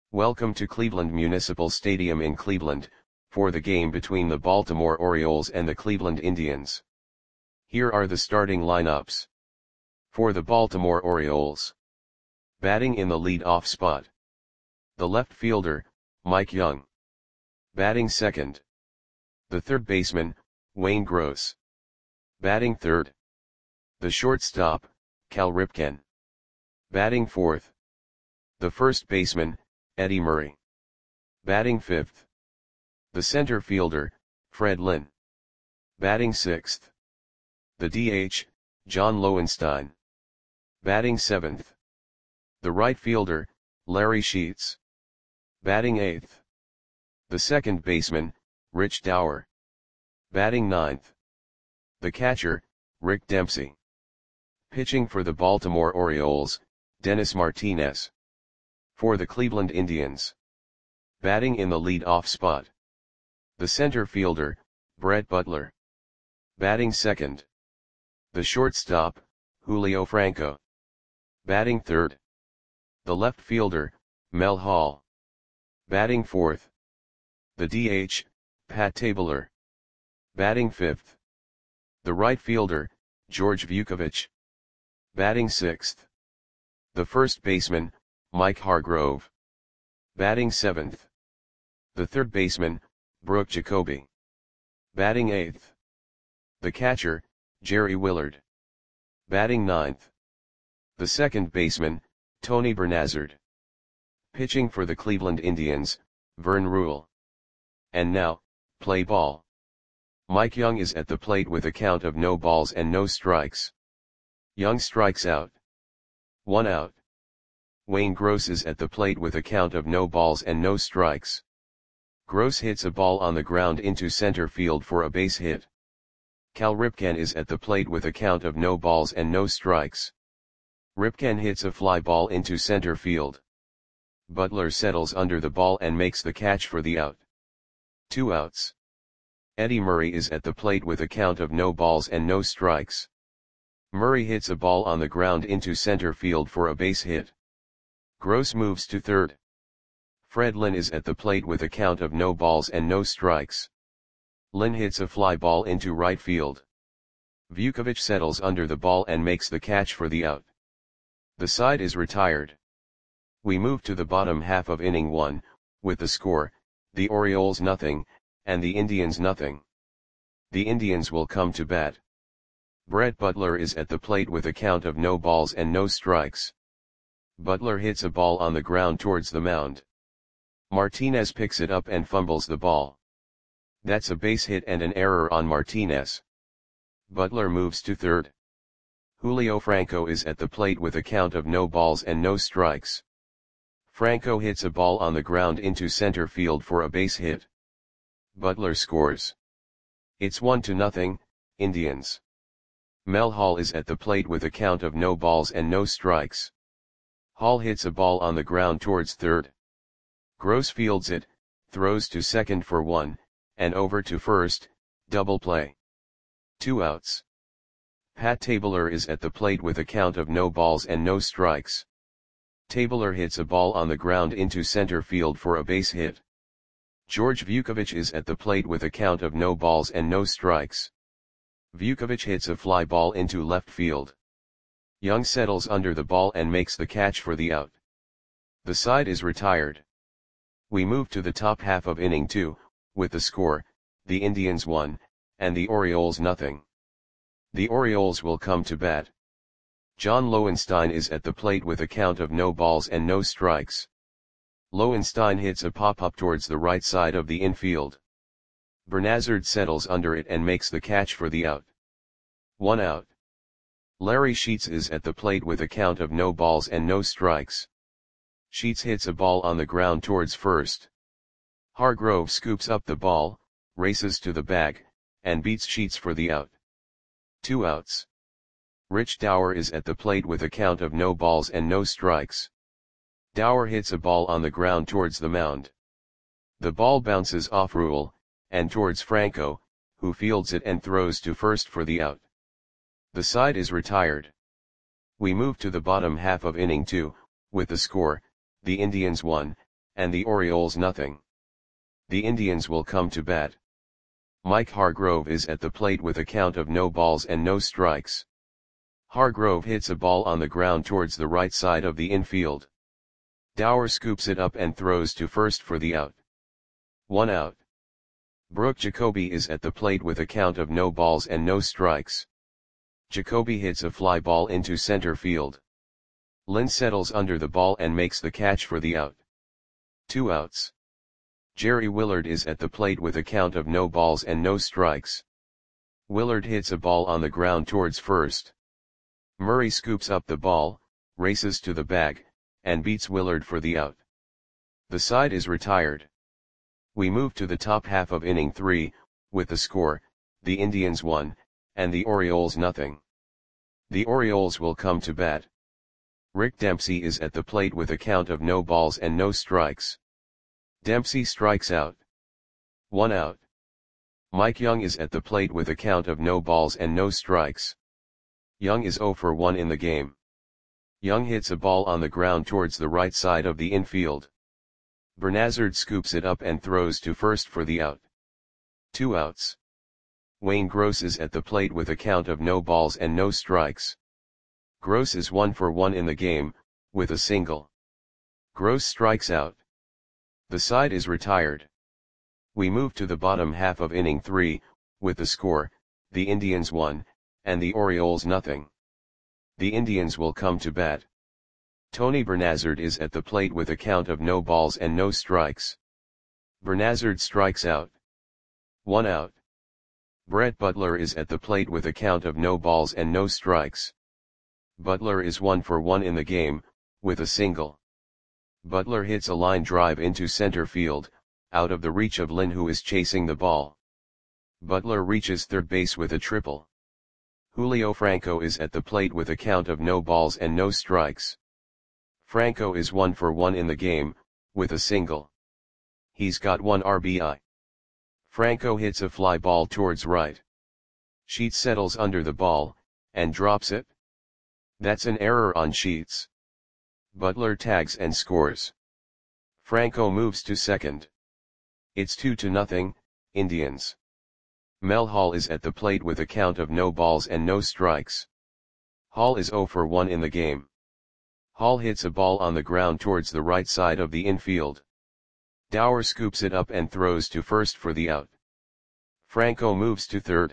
Welcome to Cleveland Municipal Stadium in Cleveland, for the game between the Baltimore Orioles and the Cleveland Indians. Here are the starting lineups. For the Baltimore Orioles. Batting in the lead-off spot. The left fielder, Mike Young. Batting second. The third baseman, Wayne Gross. Batting third. The shortstop, Cal Ripken. Batting fourth. The first baseman, Eddie Murray. Batting fifth. The center fielder, Fred Lynn. Batting sixth. The DH, John Lowenstein. Batting seventh. The right fielder, Larry Sheets. Batting eighth. The second baseman, Rich Dauer. Batting ninth. The catcher, Rick Dempsey. Pitching for the Baltimore Orioles, Dennis Martinez. For the Cleveland Indians. Batting in the lead-off spot. The center fielder, Brett Butler. Batting second. The shortstop, Julio Franco. Batting third. The left fielder, Mel Hall. Batting fourth. The DH, Pat Tabler. Batting fifth. The right fielder, George Vukovich. Batting sixth. The first baseman, Mike Hargrove. Batting seventh. The third baseman, Brooke Jacoby. Batting eighth. The catcher, Jerry Willard. Batting ninth. The second baseman, Tony Bernazard. Pitching for the Cleveland Indians, Vern Rule. And now, play ball. Mike Young is at the plate with a count of no balls and no strikes. Young strikes out. 1 out. Wayne Gross is at the plate with a count of no balls and no strikes. Gross hits a ball on the ground into center field for a base hit. Cal Ripken is at the plate with a count of no balls and no strikes. Ripken hits a fly ball into center field. Butler settles under the ball and makes the catch for the out. 2 outs. Eddie Murray is at the plate with a count of no balls and no strikes. Murray hits a ball on the ground into center field for a base hit. Gross moves to third. Fred Lynn is at the plate with a count of no balls and no strikes. Lynn hits a fly ball into right field. Vukovich settles under the ball and makes the catch for the out. The side is retired. We move to the bottom half of inning 1, with the score, the Orioles nothing, and the Indians nothing. The Indians will come to bat. Brett Butler is at the plate with a count of no balls and no strikes. Butler hits a ball on the ground towards the mound. Martinez picks it up and fumbles the ball. That's a base hit and an error on Martinez. Butler moves to third. Julio Franco is at the plate with a count of no balls and no strikes. Franco hits a ball on the ground into center field for a base hit. Butler scores. It's 1-0, Indians. Mel Hall is at the plate with a count of no balls and no strikes. Hall hits a ball on the ground towards third. Gross fields it, throws to second for 1, and over to first, double play. 2 outs. Pat Tabler is at the plate with a count of no balls and no strikes. Tabler hits a ball on the ground into center field for a base hit. George Vukovich is at the plate with a count of no balls and no strikes. Vukovich hits a fly ball into left field. Young settles under the ball and makes the catch for the out. The side is retired. We move to the top half of inning 2, with the score, the Indians 1, and the Orioles nothing. The Orioles will come to bat. John Lowenstein is at the plate with a count of no balls and no strikes. Lowenstein hits a pop-up towards the right side of the infield. Bernazard settles under it and makes the catch for the out. 1 out. Larry Sheets is at the plate with a count of no balls and no strikes. Sheets hits a ball on the ground towards first. Hargrove scoops up the ball, races to the bag, and beats Sheets for the out. 2 outs. Rich Dauer is at the plate with a count of no balls and no strikes. Dauer hits a ball on the ground towards the mound. The ball bounces off Rule, and towards Franco, who fields it and throws to first for the out. The side is retired. We move to the bottom half of inning 2, with the score, the Indians 1, and the Orioles nothing. The Indians will come to bat. Mike Hargrove is at the plate with a count of no balls and no strikes. Hargrove hits a ball on the ground towards the right side of the infield. Dower scoops it up and throws to first for the out. 1 out. Brooke Jacoby is at the plate with a count of no balls and no strikes. Jacoby hits a fly ball into center field. Lynn settles under the ball and makes the catch for the out. 2 outs. Jerry Willard is at the plate with a count of no balls and no strikes. Willard hits a ball on the ground towards first. Murray scoops up the ball, races to the bag, and beats Willard for the out. The side is retired. We move to the top half of inning 3, with the score, the Indians 1, and the Orioles nothing. The Orioles will come to bat. Rick Dempsey is at the plate with a count of no balls and no strikes. Dempsey strikes out. 1 out. Mike Young is at the plate with a count of no balls and no strikes. Young is 0 for 1 in the game. Young hits a ball on the ground towards the right side of the infield. Bernazard scoops it up and throws to first for the out. 2 outs. Wayne Gross is at the plate with a count of no balls and no strikes. Gross is 1 for 1 in the game, with a single. Gross strikes out. The side is retired. We move to the bottom half of inning 3, with the score, the Indians 1, and the Orioles nothing. The Indians will come to bat. Tony Bernazard is at the plate with a count of no balls and no strikes. Bernazard strikes out. 1 out. Brett Butler is at the plate with a count of no balls and no strikes. Butler is 1 for 1 in the game, with a single. Butler hits a line drive into center field, out of the reach of Lynn, who is chasing the ball. Butler reaches third base with a triple. Julio Franco is at the plate with a count of no balls and no strikes. Franco is 1 for 1 in the game, with a single. He's got 1 RBI. Franco hits a fly ball towards right. Sheets settles under the ball, and drops it. That's an error on Sheets. Butler tags and scores. Franco moves to second. It's 2-0, Indians. Mel Hall is at the plate with a count of no balls and no strikes. Hall is 0 for 1 in the game. Hall hits a ball on the ground towards the right side of the infield. Dower scoops it up and throws to first for the out. Franco moves to third.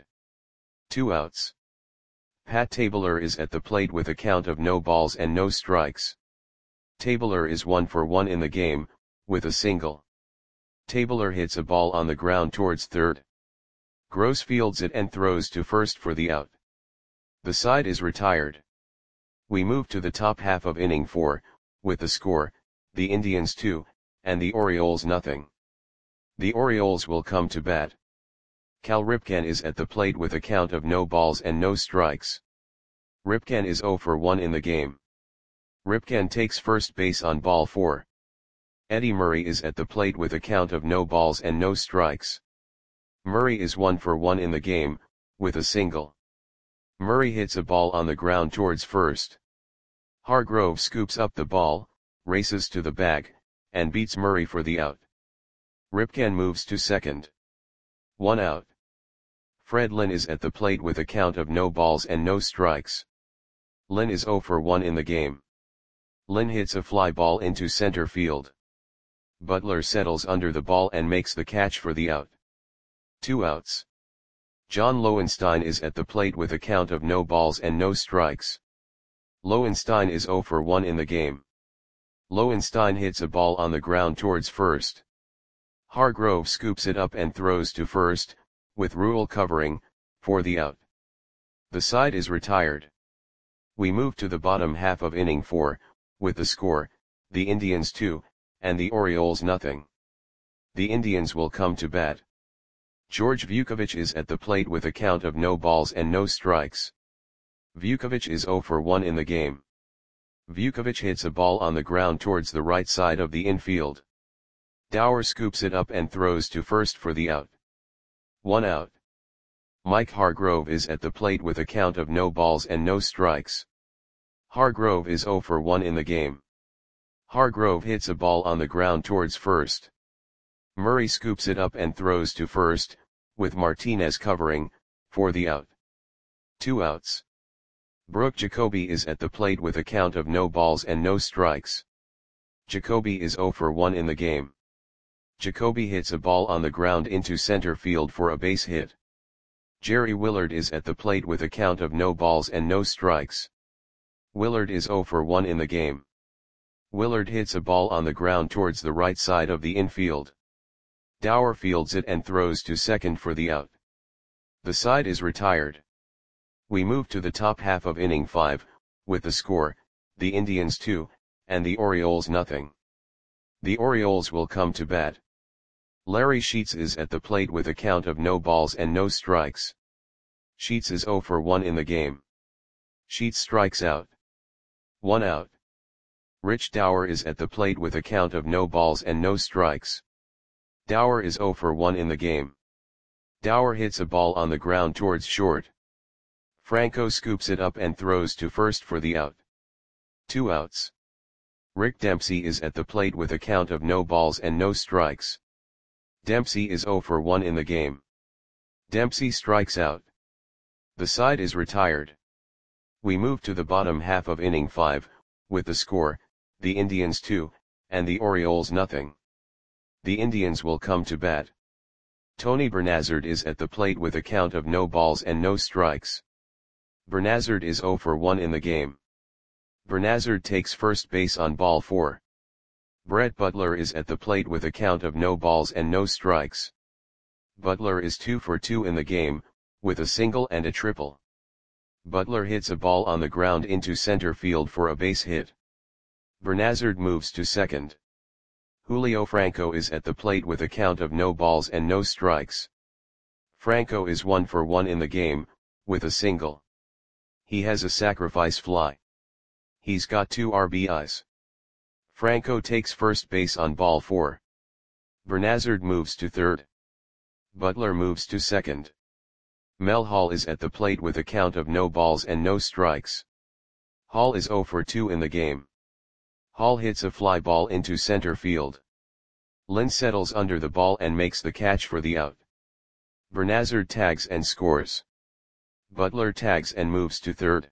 2 outs. Pat Tabler is at the plate with a count of no balls and no strikes. Tabler is 1 for 1 in the game, with a single. Tabler hits a ball on the ground towards third. Gross fields it and throws to first for the out. The side is retired. We move to the top half of inning 4, with the score, the Indians 2, and the Orioles nothing. The Orioles will come to bat. Cal Ripken is at the plate with a count of no balls and no strikes. Ripken is 0 for 1 in the game. Ripken takes first base on ball 4. Eddie Murray is at the plate with a count of no balls and no strikes. Murray is 1 for 1 in the game, with a single. Murray hits a ball on the ground towards first. Hargrove scoops up the ball, races to the bag, and beats Murray for the out. Ripken moves to second. 1 out. Fred Lynn is at the plate with a count of no balls and no strikes. Lynn is 0 for 1 in the game. Lynn hits a fly ball into center field. Butler settles under the ball and makes the catch for the out. 2 outs. John Lowenstein is at the plate with a count of no balls and no strikes. Lowenstein is 0 for 1 in the game. Lowenstein hits a ball on the ground towards first. Hargrove scoops it up and throws to first, with Rule covering, for the out. The side is retired. We move to the bottom half of inning 4, with the score, the Indians 2, and the Orioles nothing. The Indians will come to bat. George Vukovich is at the plate with a count of no balls and no strikes. Vukovich is 0 for 1 in the game. Vukovich hits a ball on the ground towards the right side of the infield. Dower scoops it up and throws to first for the out. 1 out. Mike Hargrove is at the plate with a count of no balls and no strikes. Hargrove is 0 for 1 in the game. Hargrove hits a ball on the ground towards first. Murray scoops it up and throws to first, with Martinez covering, for the out. 2 outs. Brooke Jacoby is at the plate with a count of no balls and no strikes. Jacoby is 0 for 1 in the game. Jacoby hits a ball on the ground into center field for a base hit. Jerry Willard is at the plate with a count of no balls and no strikes. Willard is 0 for 1 in the game. Willard hits a ball on the ground towards the right side of the infield. Dower fields it and throws to second for the out. The side is retired. We move to the top half of inning 5, with the score, the Indians 2, and the Orioles nothing. The Orioles will come to bat. Larry Sheets is at the plate with a count of no balls and no strikes. Sheets is 0 for 1 in the game. Sheets strikes out. 1 out. Rich Dower is at the plate with a count of no balls and no strikes. Dower is 0 for 1 in the game. Dower hits a ball on the ground towards short. Franco scoops it up and throws to first for the out. 2 outs. Rick Dempsey is at the plate with a count of no balls and no strikes. Dempsey is 0 for 1 in the game. Dempsey strikes out. The side is retired. We move to the bottom half of inning 5, with the score, the Indians 2, and the Orioles nothing. The Indians will come to bat. Tony Bernazard is at the plate with a count of no balls and no strikes. Bernazard is 0 for 1 in the game. Bernazard takes first base on ball 4. Brett Butler is at the plate with a count of no balls and no strikes. Butler is 2 for 2 in the game, with a single and a triple. Butler hits a ball on the ground into center field for a base hit. Bernazard moves to second. Julio Franco is at the plate with a count of no balls and no strikes. Franco is 1 for 1 in the game, with a single. He has a sacrifice fly. He's got 2 RBIs. Franco takes first base on ball 4. Bernazard moves to third. Butler moves to second. Mel Hall is at the plate with a count of no balls and no strikes. Hall is 0 for 2 in the game. Hall hits a fly ball into center field. Lynn settles under the ball and makes the catch for the out. Bernazard tags and scores. Butler tags and moves to third.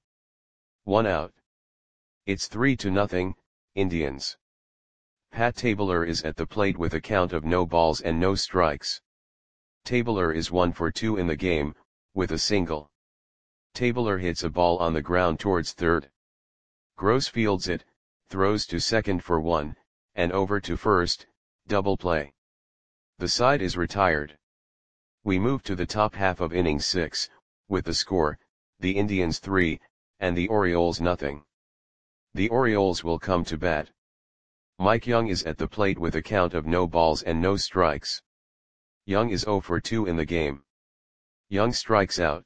1 out. It's 3-0, Indians. Pat Tabler is at the plate with a count of no balls and no strikes. Tabler is 1 for 2 in the game, with a single. Tabler hits a ball on the ground towards third. Gross fields it, throws to second for 1, and over to first, double play. The side is retired. We move to the top half of inning 6, with the score, the Indians 3, and the Orioles nothing. The Orioles will come to bat. Mike Young is at the plate with a count of no balls and no strikes. Young is 0 for 2 in the game. Young strikes out.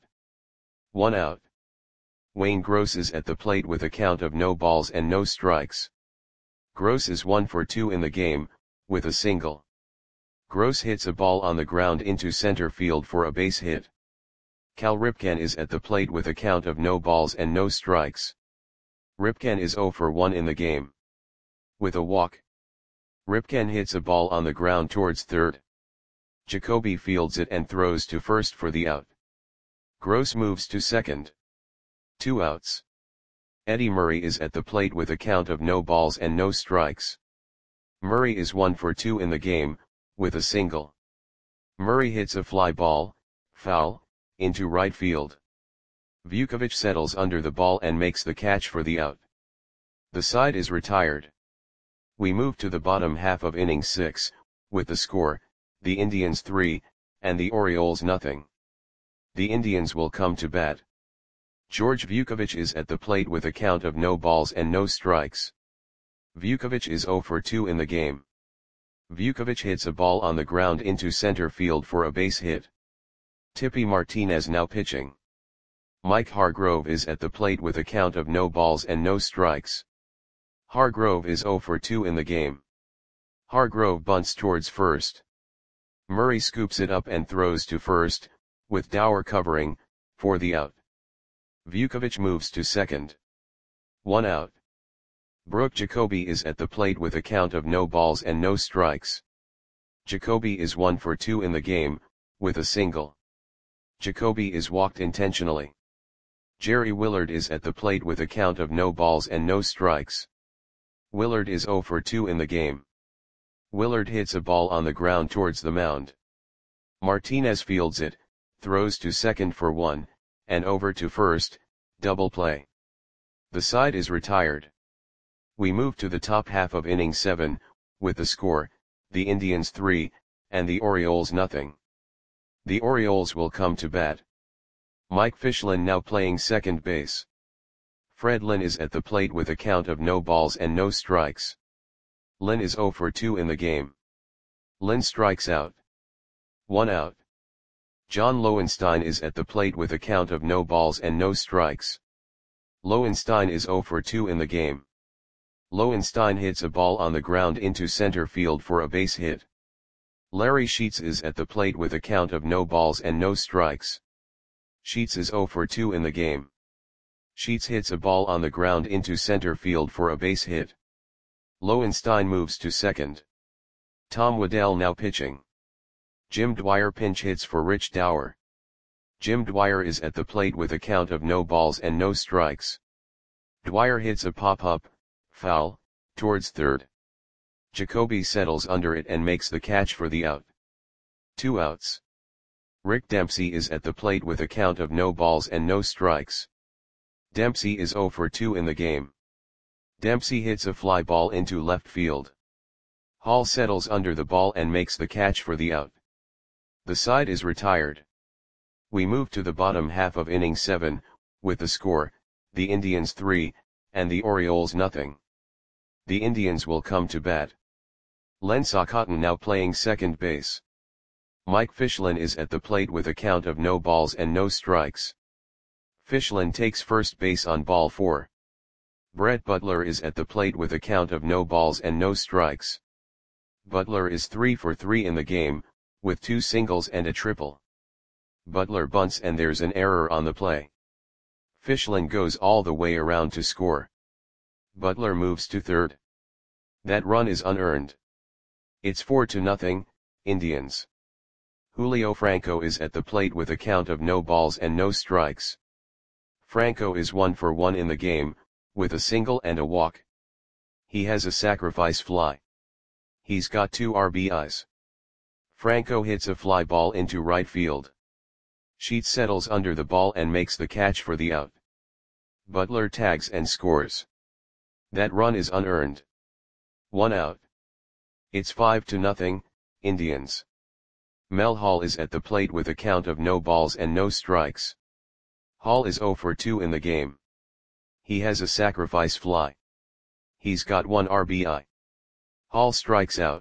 1 out. Wayne Gross is at the plate with a count of no balls and no strikes. Gross is 1 for 2 in the game, with a single. Gross hits a ball on the ground into center field for a base hit. Cal Ripken is at the plate with a count of no balls and no strikes. Ripken is 0 for 1 in the game. With a walk. Ripken hits a ball on the ground towards third. Jacoby fields it and throws to first for the out. Gross moves to second. 2 outs. Eddie Murray is at the plate with a count of no balls and no strikes. Murray is 1 for 2 in the game, with a single. Murray hits a fly ball, foul, into right field. Vukovic settles under the ball and makes the catch for the out. The side is retired. We move to the bottom half of inning 6, with the score, the Indians 3, and the Orioles nothing. The Indians will come to bat. George Vukovic is at the plate with a count of no balls and no strikes. Vukovic is 0 for 2 in the game. Vukovic hits a ball on the ground into center field for a base hit. Tippy Martinez now pitching. Mike Hargrove is at the plate with a count of no balls and no strikes. Hargrove is 0 for 2 in the game. Hargrove bunts towards first. Murray scoops it up and throws to first, with Dower covering, for the out. Vukovic moves to second. 1 out. Brooke Jacoby is at the plate with a count of no balls and no strikes. Jacoby is 1 for 2 in the game, with a single. Jacoby is walked intentionally. Jerry Willard is at the plate with a count of no balls and no strikes. Willard is 0 for 2 in the game. Willard hits a ball on the ground towards the mound. Martinez fields it, throws to second for 1, and over to first, double play. The side is retired. We move to the top half of inning 7, with the score, the Indians 3, and the Orioles nothing. The Orioles will come to bat. Mike Fischlin now playing second base. Fred Lynn is at the plate with a count of no balls and no strikes. Lynn is 0 for 2 in the game. Lynn strikes out. 1 out. John Lowenstein is at the plate with a count of no balls and no strikes. Lowenstein is 0 for 2 in the game. Lowenstein hits a ball on the ground into center field for a base hit. Larry Sheets is at the plate with a count of no balls and no strikes. Sheets is 0 for 2 in the game. Sheets hits a ball on the ground into center field for a base hit. Lowenstein moves to second. Tom Waddell now pitching. Jim Dwyer pinch hits for Rich Dower. Jim Dwyer is at the plate with a count of no balls and no strikes. Dwyer hits a pop-up, foul, towards third. Jacoby settles under it and makes the catch for the out. 2 outs. Rick Dempsey is at the plate with a count of no balls and no strikes. Dempsey is 0 for 2 in the game. Dempsey hits a fly ball into left field. Hall settles under the ball and makes the catch for the out. The side is retired. We move to the bottom half of inning 7, with the score, the Indians 3, and the Orioles nothing. The Indians will come to bat. Len Socotton now playing second base. Mike Fischlin is at the plate with a count of no balls and no strikes. Fischlin takes first base on ball 4. Brett Butler is at the plate with a count of no balls and no strikes. Butler is 3 for 3 in the game, with 2 singles and a triple. Butler bunts and there's an error on the play. Fischlin goes all the way around to score. Butler moves to third. That run is unearned. It's 4-0, Indians. Julio Franco is at the plate with a count of no balls and no strikes. Franco is 1 for 1 in the game, with a single and a walk. He has a sacrifice fly. He's got 2 RBIs. Franco hits a fly ball into right field. Sheets settles under the ball and makes the catch for the out. Butler tags and scores. That run is unearned. 1 out. It's 5-0, Indians. Mel Hall is at the plate with a count of no balls and no strikes. Hall is 0 for 2 in the game. He has a sacrifice fly. He's got 1 RBI. Hall strikes out.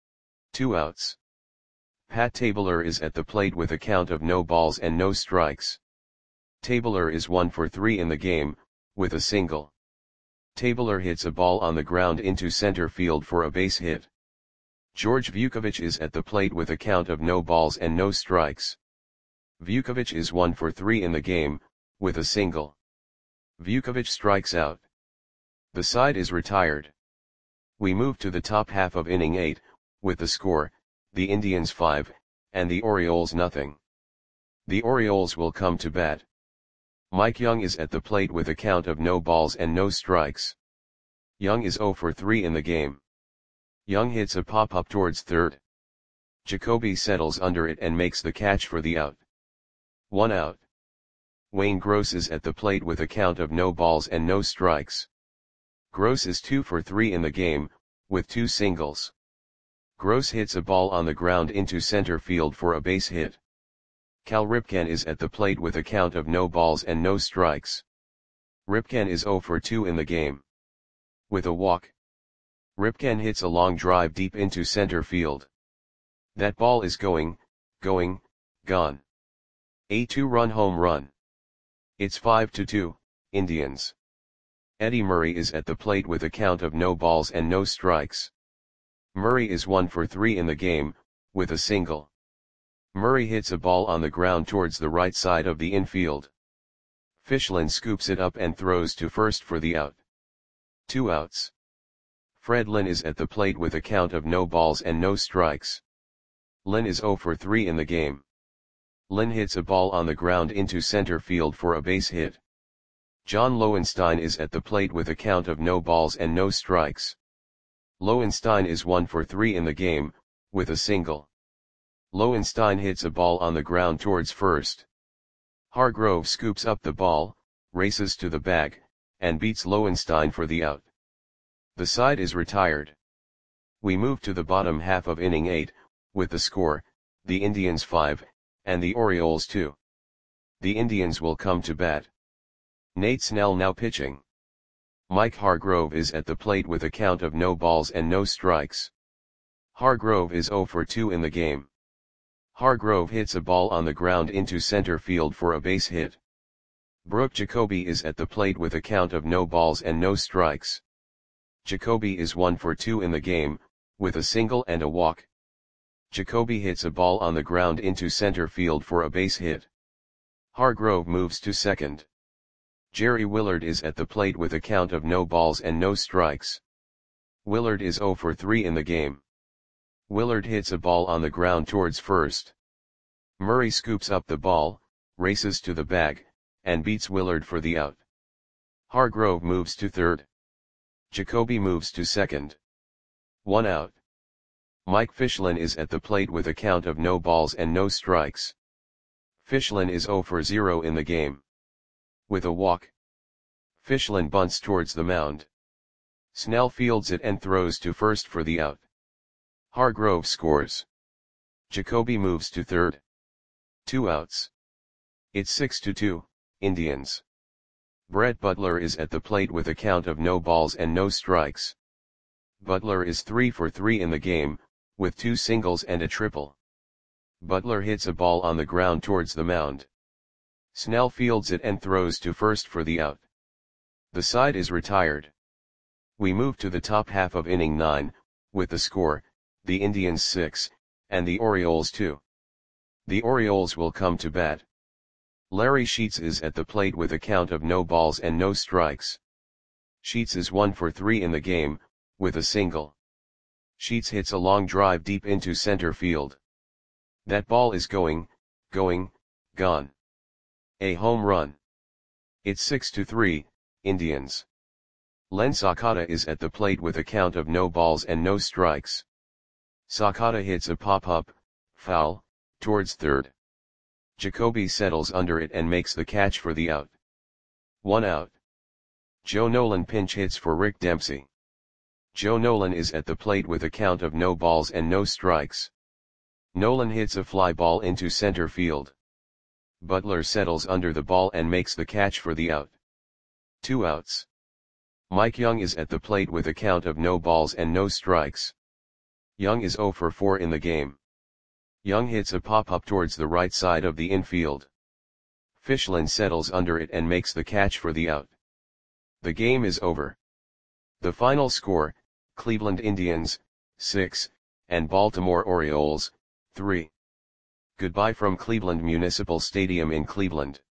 2 outs. Pat Tabler is at the plate with a count of no balls and no strikes. Tabler is 1 for 3 in the game, with a single. Tabler hits a ball on the ground into center field for a base hit. George Vukovic is at the plate with a count of no balls and no strikes. Vukovic is 1 for 3 in the game, with a single. Vukovic strikes out. The side is retired. We move to the top half of inning 8, with the score, the Indians 5, and the Orioles nothing. The Orioles will come to bat. Mike Young is at the plate with a count of no balls and no strikes. Young is 0 for 3 in the game. Young hits a pop-up towards third. Jacoby settles under it and makes the catch for the out. 1 out. Wayne Gross is at the plate with a count of no balls and no strikes. Gross is 2 for 3 in the game, with 2 singles. Gross hits a ball on the ground into center field for a base hit. Cal Ripken is at the plate with a count of no balls and no strikes. Ripken is 0 for 2 in the game. With a walk. Ripken hits a long drive deep into center field. That ball is gone. A 2-run home run. It's 5-2, Indians. Eddie Murray is at the plate with a count of no balls and no strikes. Murray is 1 for 3 in the game, with a single. Murray hits a ball on the ground towards the right side of the infield. Fischlin scoops it up and throws to first for the out. 2 outs. Fred Lynn is at the plate with a count of no balls and no strikes. Lynn is 0 for 3 in the game. Lynn hits a ball on the ground into center field for a base hit. John Lowenstein is at the plate with a count of no balls and no strikes. Lowenstein is 1 for 3 in the game, with a single. Lowenstein hits a ball on the ground towards first. Hargrove scoops up the ball, races to the bag, and beats Lowenstein for the out. The side is retired. We move to the bottom half of inning 8, with the score, the Indians 5, and the Orioles 2. The Indians will come to bat. Nate Snell now pitching. Mike Hargrove is at the plate with a count of no balls and no strikes. Hargrove is 0 for 2 in the game. Hargrove hits a ball on the ground into center field for a base hit. Brooke Jacoby is at the plate with a count of no balls and no strikes. Jacoby is 1 for 2 in the game, with a single and a walk. Jacoby hits a ball on the ground into center field for a base hit. Hargrove moves to second. Jerry Willard is at the plate with a count of no balls and no strikes. Willard is 0 for 3 in the game. Willard hits a ball on the ground towards first. Murray scoops up the ball, races to the bag, and beats Willard for the out. Hargrove moves to third. Jacoby moves to second. 1 out. Mike Fichlin is at the plate with a count of no balls and no strikes. Fichlin is 0 for 0 in the game. With a walk. Fichlin bunts towards the mound. Snell fields it and throws to first for the out. Hargrove scores. Jacoby moves to third. 2 outs. It's 6-2, Indians. Brett Butler is at the plate with a count of no balls and no strikes. Butler is 3 for 3 in the game, with 2 singles and a triple. Butler hits a ball on the ground towards the mound. Snell fields it and throws to first for the out. The side is retired. We move to the top half of inning 9, with the score, the Indians 6, and the Orioles 2. The Orioles will come to bat. Larry Sheets is at the plate with a count of no balls and no strikes. Sheets is 1 for 3 in the game, with a single. Sheets hits a long drive deep into center field. That ball is gone. A home run. It's 6-3, Indians. Len Sakata is at the plate with a count of no balls and no strikes. Sakata hits a pop-up, foul, towards third. Jacoby settles under it and makes the catch for the out. 1 out. Joe Nolan pinch hits for Rick Dempsey. Joe Nolan is at the plate with a count of no balls and no strikes. Nolan hits a fly ball into center field. Butler settles under the ball and makes the catch for the out. 2 outs. Mike Young is at the plate with a count of no balls and no strikes. Young is 0 for 4 in the game. Young hits a pop-up towards the right side of the infield. Fichlin settles under it and makes the catch for the out. The game is over. The final score, Cleveland Indians, 6, and Baltimore Orioles, 3. Goodbye from Cleveland Municipal Stadium in Cleveland.